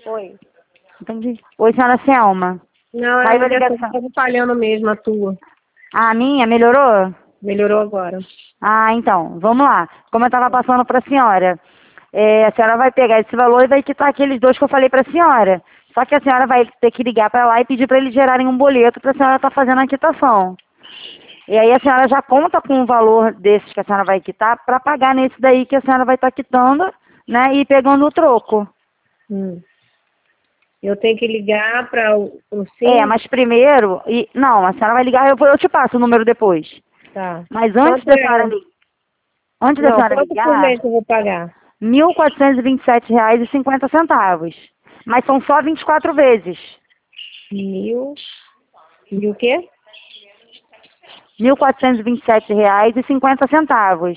Oi. Entendi. Oi, senhora Selma. Não, a Caiu a ligação ligação. estava falhando mesmo, a tua. Ah, a minha melhorou? Melhorou agora. Ah, então, vamos lá. Como eu estava passando para a senhora, a senhora vai pegar esse valor e vai quitar aqueles dois que eu falei para a senhora. Só que a senhora vai ter que ligar para lá e pedir para eles gerarem um boleto para a senhora estar fazendo a quitação. E aí a senhora já conta com o valor desses que a senhora vai quitar para pagar nesse daí que a senhora vai estar quitando, né, e pegando o troco. Eu tenho que ligar para o SIM? Mas primeiro, não, a senhora vai ligar, eu te passo o número depois. Tá. Mas Quanto é? antes da Não, senhora quanto por ligar, mês que eu vou pagar? R$ 1.427,50. Mas são só 24 vezes. Mil. E o quê? R$ 1.427,50.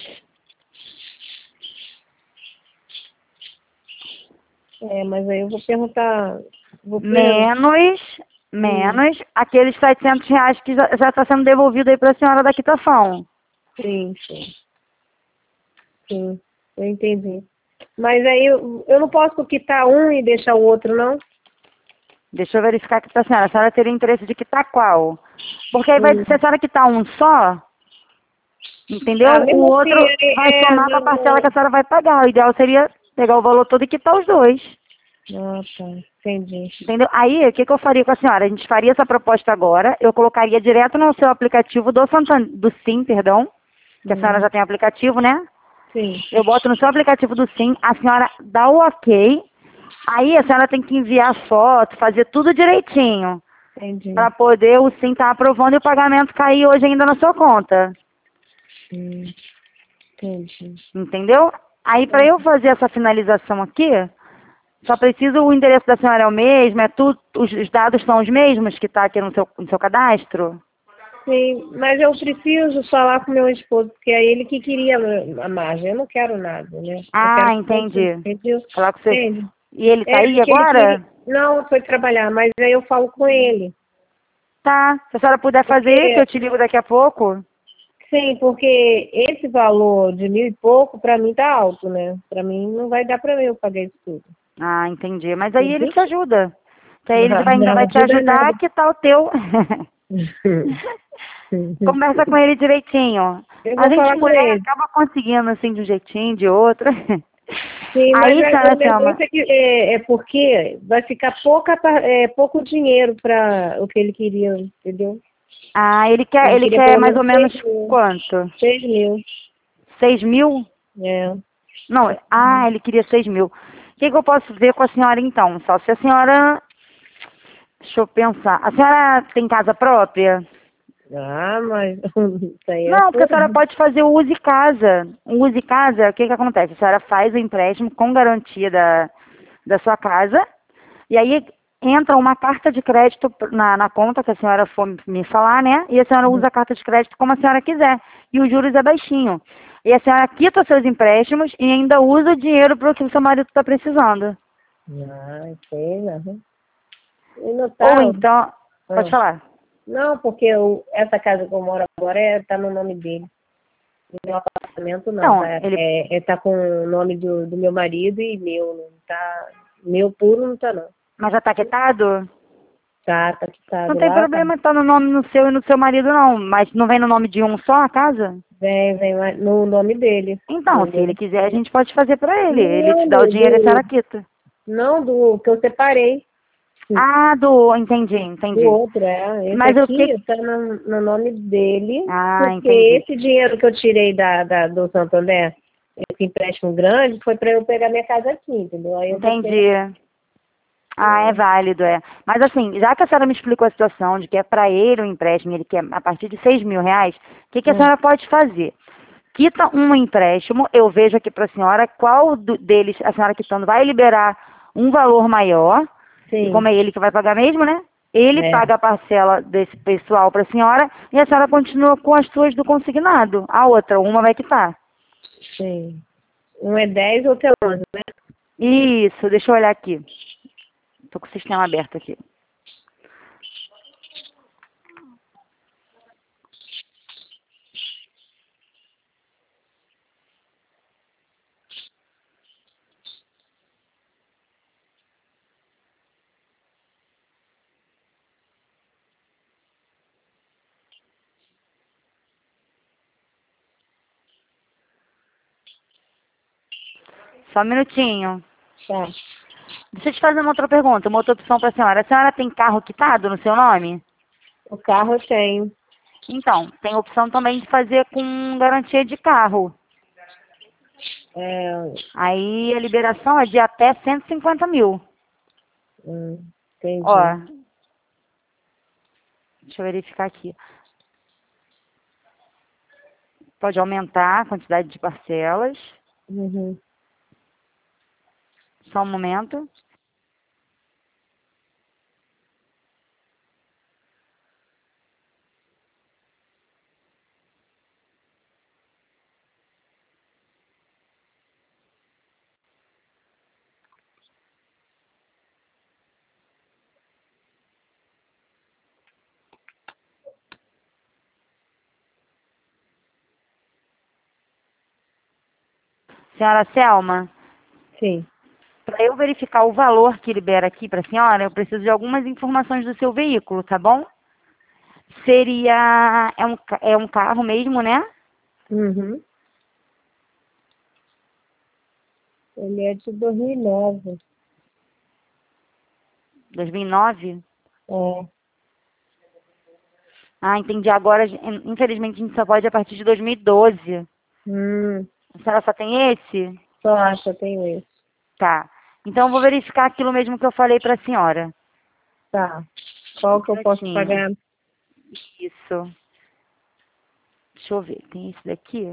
Mas aí eu vou perguntar. Menos, Hum, menos aqueles R$ 700 que já está sendo devolvido aí para a senhora da quitação. sim, sim. Sim, eu entendi. Mas aí eu não posso quitar um e deixar o outro, não? Deixa eu verificar aqui para a senhora. A senhora teria interesse de quitar qual? Porque aí Hum. se a senhora quitar um só, entendeu? Ah, O mesmo assim, outro vai somar com a parcela que a senhora vai pagar. O ideal seria pegar o valor todo e quitar os dois. Ah, tá. Entendi. Entendeu? Aí, o que, que eu faria com a senhora? A gente faria essa proposta agora, eu colocaria direto no seu aplicativo do SIM, perdão, que a senhora já tem aplicativo, né? Sim. Eu boto no seu aplicativo do SIM, a senhora dá o ok, aí a senhora tem que enviar foto, fazer tudo direitinho, Entendi. para poder o SIM estar aprovando e o pagamento cair hoje ainda na sua conta. Entendi. Entendeu? Aí, para eu fazer essa finalização aqui, só preciso o endereço da senhora é o mesmo, os dados são os mesmos que está aqui no seu cadastro? Sim, mas eu preciso falar com meu esposo, porque é ele que queria a margem. Eu não quero nada, né? Eu Ah, quero que você, entendi. entendeu? Falar com você. Entende? E ele tá aí Porque ele queria. agora? Não, foi trabalhar, mas aí eu falo com ele. Tá. Se a senhora puder fazer, que eu Porque, te ligo daqui a pouco. sim, porque esse valor de 1.000 e pouco, pra mim tá alto, né? Pra mim não vai dar pra mim eu pagar isso tudo. Ah, entendi. Mas aí ele Entendeu? te ajuda. Que aí ele Não, ainda não vai te ajuda nada. ajudar, que tá o teu. Conversa com ele direitinho. Eu A vou gente falar com mulher ele. acaba conseguindo assim de um jeitinho, de outro. Sim, mas Aí, o senhora negócio chama. é que é porque vai ficar pouco dinheiro para o que ele queria, entendeu? Ah, ele quer, Ele ele queria quer pelo mais ou menos menos 6.000. quanto? 6.000, 6.000? é. Não, ele queria 6.000. O que eu posso ver com a senhora então? Só se a senhora. Deixa eu pensar. A senhora tem casa própria? Ah, mas isso aí é Não, porque a senhora tudo. pode fazer o use casa. O use casa, o que acontece? A senhora faz o empréstimo com garantia da sua casa, e aí entra uma carta de crédito na conta que a senhora for me falar, né? E a senhora usa a carta de crédito como a senhora quiser. E os juros é baixinho. E a senhora quita os seus empréstimos e ainda usa o dinheiro para o que o seu marido está precisando. Ah, sei, não. E no Ou tal? então, pode Ah, falar. não, porque essa casa que eu moro agora tá no nome dele. O meu apartamento não, Então, tá? ele. Tá com o nome do meu marido e meu, não tá. Meu puro não tá, não. Mas já está quitado? Tá Não quitado tem lá, tá. problema estar no nome no seu e no seu marido, não. Mas não vem no nome de um só a casa? Vem lá no nome dele, Então, se ele entendeu? quiser, a gente pode fazer para ele. Ele Não te dá o dinheiro e a senhora quita. não do que eu separei, Ah, entendi, do entendi. outro, é. Esse Mas o que. aqui tá no nome dele, Ah, porque entendi. esse dinheiro que eu tirei do Santander, esse empréstimo grande, foi para eu pegar minha casa aqui, entendeu? Aí eu botei. Entendi. Ah, é válido, é. Mas assim, já que a senhora me explicou a situação de que é para ele o empréstimo, ele quer a partir de R$ 6.000, o que a Hum, senhora pode fazer? Quita um empréstimo, eu vejo aqui para a senhora qual deles a senhora quitando vai liberar um valor maior, e como sim, é ele que vai pagar mesmo, né? Ele é, paga a parcela desse pessoal para a senhora e a senhora continua com as suas do consignado. A outra, uma vai quitar. sim. Um é 10, outro é 11, né? Isso, deixa eu olhar aqui. Estou com o sistema aberto aqui. Só um minutinho. Tá. Deixa eu te fazer uma outra pergunta, uma outra opção para a senhora. A senhora tem carro quitado no seu nome? O carro eu tenho. Então, tem a opção também de fazer com garantia de carro. É, Aí a liberação é de até 150 mil. Ó, entendi. deixa eu verificar aqui. Pode aumentar a quantidade de parcelas. Uhum. Só um momento. Senhora Selma, Sim. para eu verificar o valor que libera aqui para a senhora, eu preciso de algumas informações do seu veículo, tá bom? Seria... É um carro mesmo, né? Uhum. Ele é de 2009. 2009? É. Ah, entendi. Agora, infelizmente, a gente só pode a partir de 2012. Hum. A senhora só tem esse? Só acho, eu tenho esse. Tá. Então, eu vou verificar aquilo mesmo que eu falei para a senhora. Tá. Um Qual que eu posso minutinho. pagar? Isso. Deixa eu ver. Tem esse daqui?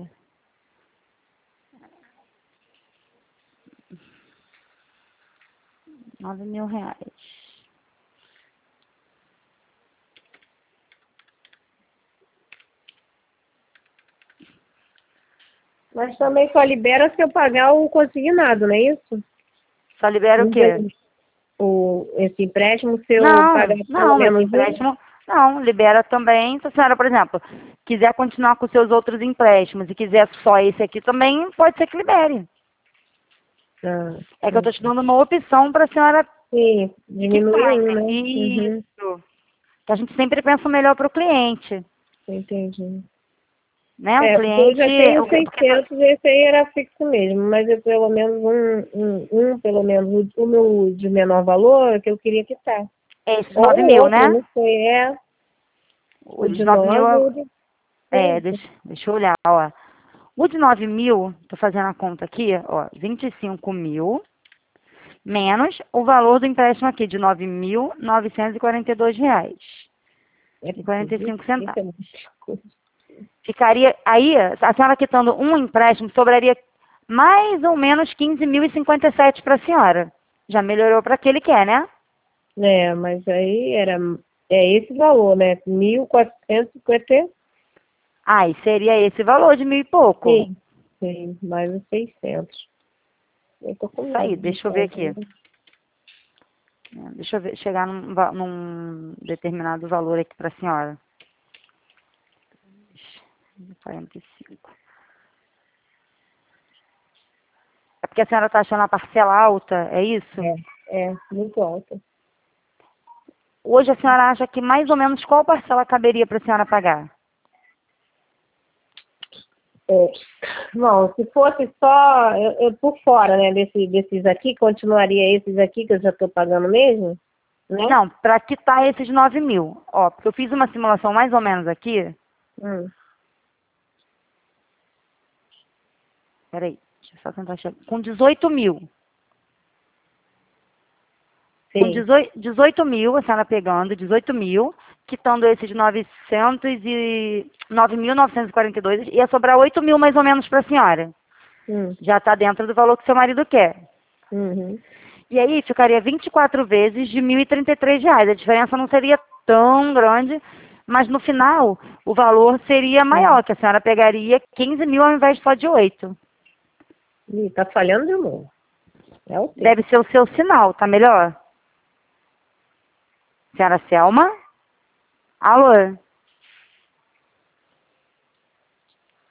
R$ 9.000. Mas também só libera se eu pagar o consignado, não é isso? Só libera o quê? Esse empréstimo, se eu pagar Não, pelo não, esse menos um? empréstimo, não, libera também. Se a senhora, por exemplo, quiser continuar com seus outros empréstimos e quiser só esse aqui também, pode ser que libere. Ah, É que eu estou te dando uma opção para a senhora sim, diminui quitar, um, né? entende? Uhum, Isso. Que a gente sempre pensa o melhor para o cliente, entendi. né? O É, porque eu cliente, já tenho porque 600, esse aí era fixo mesmo, mas eu pelo menos pelo menos o meu de menor valor que eu queria quitar. é esses Ou 9.000, o outro, né? não sei, O o de de 9.000, 9 ou o de 30. deixa eu olhar, ó. O de 9.000, tô fazendo a conta aqui, ó, 25.000 menos o valor do empréstimo aqui de R$ 9.942 É e porque 45 25 é centavos. muita coisa. Ficaria aí, a senhora quitando um empréstimo, sobraria mais ou menos 15.057 para a senhora. Já melhorou para aquele que é, né? É, mas aí é esse valor, né? 1.450. Ah, e seria esse valor de 1.000 e pouco. Sim, sim, mais os 600. Eu tô com Isso medo aí, de deixa eu ver aqui. fazer. Deixa eu ver, chegar num determinado valor aqui para a senhora. 45. É porque a senhora está achando a parcela alta, é isso? Muito alta. Hoje a senhora acha que mais ou menos qual parcela caberia para a senhora pagar? É, bom, se fosse só eu por fora, né, desses aqui, continuaria esses aqui que eu já estou pagando mesmo, né? Não, para quitar esses 9.000. Ó, porque eu fiz uma simulação mais ou menos aqui. Hum, Peraí, deixa eu só tentar chegar. Com 18.000. Com sim. 18.000, a senhora pegando 18.000, quitando esse de 9.942, ia sobrar 8.000 mais ou menos para a senhora. Hum, Já está dentro do valor que seu marido quer. uhum. E aí ficaria 24 vezes de R$ 1.033. A diferença não seria tão grande, mas no final o valor seria Sim. maior, que a senhora pegaria 15.000 ao invés só de 8. Ih, tá falhando de novo. É o tempo. Deve ser o seu sinal, tá melhor? Senhora Selma? Alô?